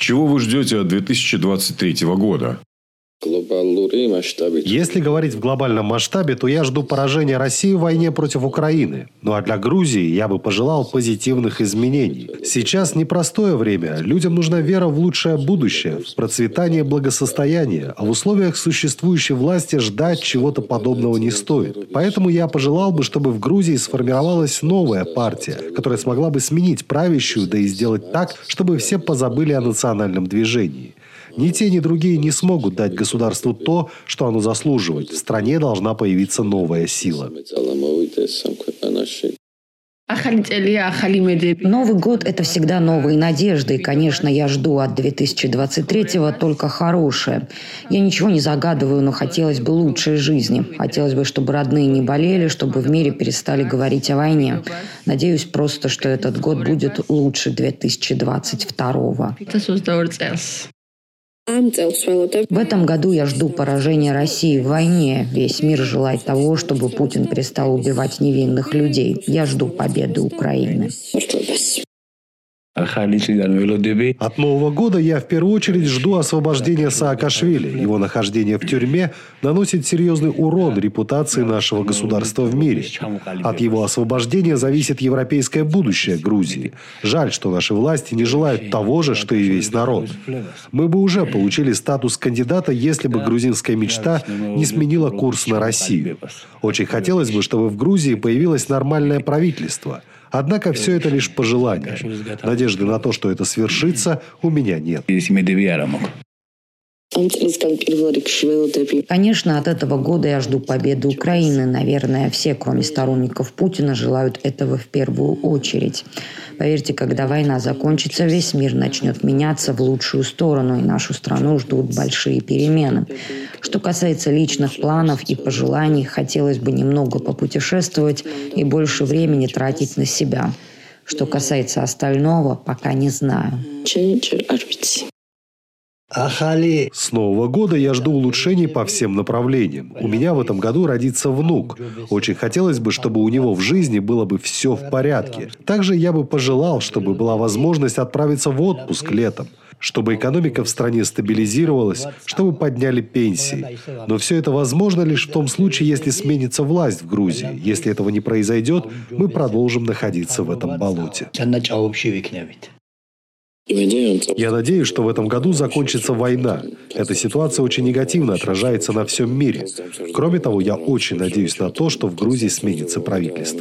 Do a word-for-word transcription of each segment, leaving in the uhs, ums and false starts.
Чего вы ждете от две тысячи двадцать третьего года? Если говорить в глобальном масштабе, то я жду поражения России в войне против Украины. Ну а для Грузии я бы пожелал позитивных изменений. Сейчас непростое время. Людям нужна вера в лучшее будущее, в процветание и благосостояние. А в условиях существующей власти ждать чего-то подобного не стоит. Поэтому я пожелал бы, чтобы в Грузии сформировалась новая партия, которая смогла бы сменить правящую, да и сделать так, чтобы все позабыли о национальном движении. Ни те, ни другие не смогут дать государству то, что оно заслуживает. В стране должна появиться новая сила. Новый год – это всегда новые надежды. И, конечно, я жду от две тысячи двадцать третьего только хорошее. Я ничего не загадываю, но хотелось бы лучшей жизни. Хотелось бы, чтобы родные не болели, чтобы в мире перестали говорить о войне. Надеюсь просто, что этот год будет лучше две тысячи двадцать второго. В этом году я жду поражения России в войне. Весь мир желает того, чтобы Путин перестал убивать невинных людей. Я жду победы Украины. От Нового года я в первую очередь жду освобождения Саакашвили. Его нахождение в тюрьме наносит серьезный урон репутации нашего государства в мире. От его освобождения зависит европейское будущее Грузии. Жаль, что наши власти не желают того же, что и весь народ. Мы бы уже получили статус кандидата, если бы грузинская мечта не сменила курс на Россию. Очень хотелось бы, чтобы в Грузии появилось нормальное правительство. Однако все это лишь пожелания. Надежды на то, что это свершится, у меня нет. Конечно, от этого года я жду победы Украины. Наверное, все, кроме сторонников Путина, желают этого в первую очередь. Поверьте, когда война закончится, весь мир начнет меняться в лучшую сторону, и нашу страну ждут большие перемены. Что касается личных планов и пожеланий, хотелось бы немного попутешествовать и больше времени тратить на себя. Что касается остального, пока не знаю. С Нового года я жду улучшений по всем направлениям. У меня в этом году родится внук. Очень хотелось бы, чтобы у него в жизни было бы все в порядке. Также я бы пожелал, чтобы была возможность отправиться в отпуск летом, чтобы экономика в стране стабилизировалась, чтобы подняли пенсии. Но все это возможно лишь в том случае, если сменится власть в Грузии. Если этого не произойдет, мы продолжим находиться в этом болоте. Я надеюсь, что в этом году закончится война. Эта ситуация очень негативно отражается на всем мире. Кроме того, я очень надеюсь на то, что в Грузии сменится правительство.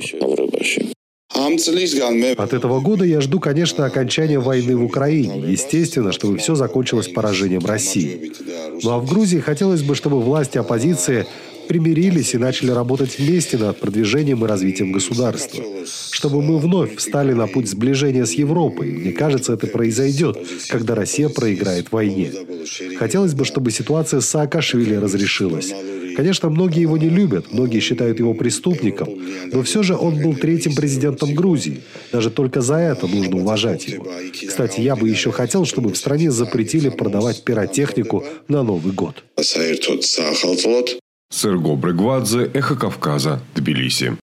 От этого года я жду, конечно, окончания войны в Украине. Естественно, чтобы все закончилось поражением России. Ну а в Грузии хотелось бы, чтобы власти и оппозиция примирились и начали работать вместе над продвижением и развитием государства. Чтобы мы вновь встали на путь сближения с Европой. Мне кажется, это произойдет, когда Россия проиграет в войне. Хотелось бы, чтобы ситуация с Саакашвили разрешилась. Конечно, многие его не любят, многие считают его преступником, но все же он был третьим президентом Грузии. Даже только за это нужно уважать его. Кстати, я бы еще хотел, чтобы в стране запретили продавать пиротехнику на Новый год. Серго Брыгвадзе, Эхо Кавказа, Тбилиси.